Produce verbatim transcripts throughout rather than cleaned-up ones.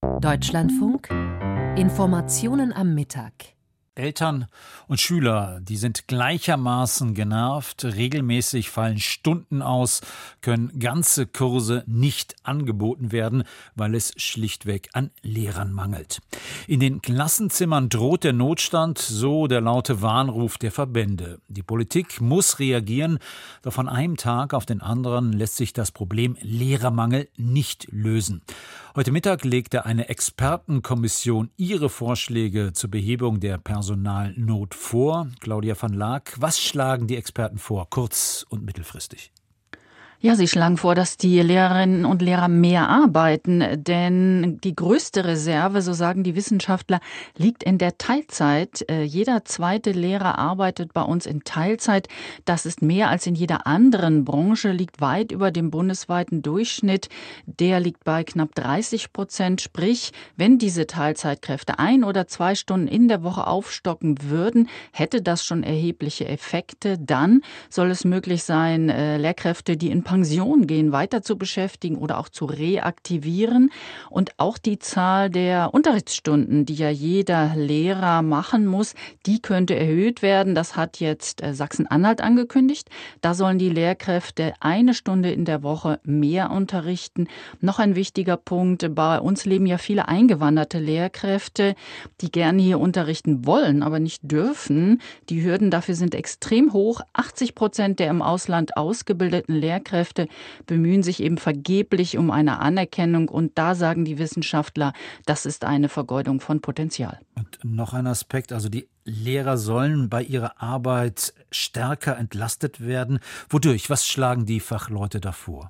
Deutschlandfunk Informationen am Mittag. Eltern und Schüler, die sind gleichermaßen genervt. Regelmäßig fallen Stunden aus, können ganze Kurse nicht angeboten werden, weil es schlichtweg an Lehrern mangelt. In den Klassenzimmern droht der Notstand, so der laute Warnruf der Verbände. Die Politik muss reagieren, doch von einem Tag auf den anderen lässt sich das Problem Lehrermangel nicht lösen. Heute Mittag legte eine Expertenkommission ihre Vorschläge zur Behebung der Personalnot vor. Claudia van Laak, was schlagen die Experten vor, kurz- und mittelfristig? Ja, sie schlagen vor, dass die Lehrerinnen und Lehrer mehr arbeiten, denn die größte Reserve, so sagen die Wissenschaftler, liegt in der Teilzeit. Jeder zweite Lehrer arbeitet bei uns in Teilzeit. Das ist mehr als in jeder anderen Branche, liegt weit über dem bundesweiten Durchschnitt. Der liegt bei knapp dreißig Prozent. Sprich, wenn diese Teilzeitkräfte ein oder zwei Stunden in der Woche aufstocken würden, hätte das schon erhebliche Effekte. Dann soll es möglich sein, Lehrkräfte, die in Pension gehen, weiter zu beschäftigen oder auch zu reaktivieren. Und auch die Zahl der Unterrichtsstunden, die ja jeder Lehrer machen muss, die könnte erhöht werden. Das hat jetzt Sachsen-Anhalt angekündigt. Da sollen die Lehrkräfte eine Stunde in der Woche mehr unterrichten. Noch ein wichtiger Punkt, bei uns leben ja viele eingewanderte Lehrkräfte, die gerne hier unterrichten wollen, aber nicht dürfen. Die Hürden dafür sind extrem hoch. achtzig Prozent der im Ausland ausgebildeten Lehrkräfte bemühen sich eben vergeblich um eine Anerkennung. Und da sagen die Wissenschaftler, das ist eine Vergeudung von Potenzial. Und noch ein Aspekt, also die Lehrer sollen bei ihrer Arbeit stärker entlastet werden. Wodurch? Was schlagen die Fachleute davor?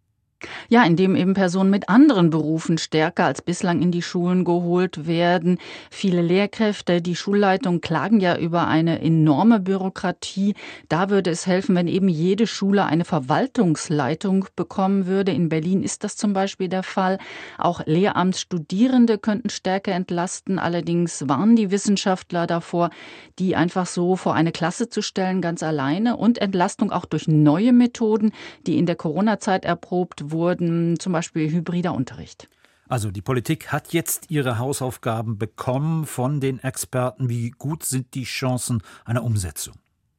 Ja, indem eben Personen mit anderen Berufen stärker als bislang in die Schulen geholt werden. Viele Lehrkräfte, die Schulleitungen klagen ja über eine enorme Bürokratie. Da würde es helfen, wenn eben jede Schule eine Verwaltungsleitung bekommen würde. In Berlin ist das zum Beispiel der Fall. Auch Lehramtsstudierende könnten stärker entlasten. Allerdings warnen die Wissenschaftler davor, die einfach so vor eine Klasse zu stellen, ganz alleine. Und Entlastung auch durch neue Methoden, die in der Corona-Zeit erprobt wurden, zum Beispiel hybrider Unterricht. Also die Politik hat jetzt ihre Hausaufgaben bekommen von den Experten. Wie gut sind die Chancen einer Umsetzung?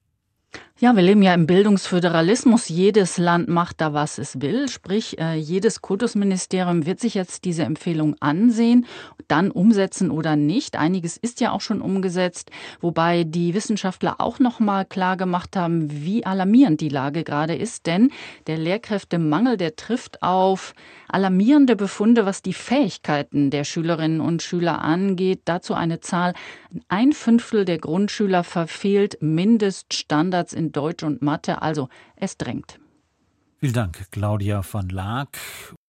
Ja, wir leben ja im Bildungsföderalismus. Jedes Land macht da, was es will. Sprich, jedes Kultusministerium wird sich jetzt diese Empfehlung ansehen, dann umsetzen oder nicht. Einiges ist ja auch schon umgesetzt, wobei die Wissenschaftler auch noch mal klar gemacht haben, wie alarmierend die Lage gerade ist. Denn der Lehrkräftemangel, der trifft auf alarmierende Befunde, was die Fähigkeiten der Schülerinnen und Schüler angeht. Dazu eine Zahl: Ein Fünftel der Grundschüler verfehlt Mindeststandards in Deutsch und Mathe, also es drängt. Vielen Dank, Claudia van Laak.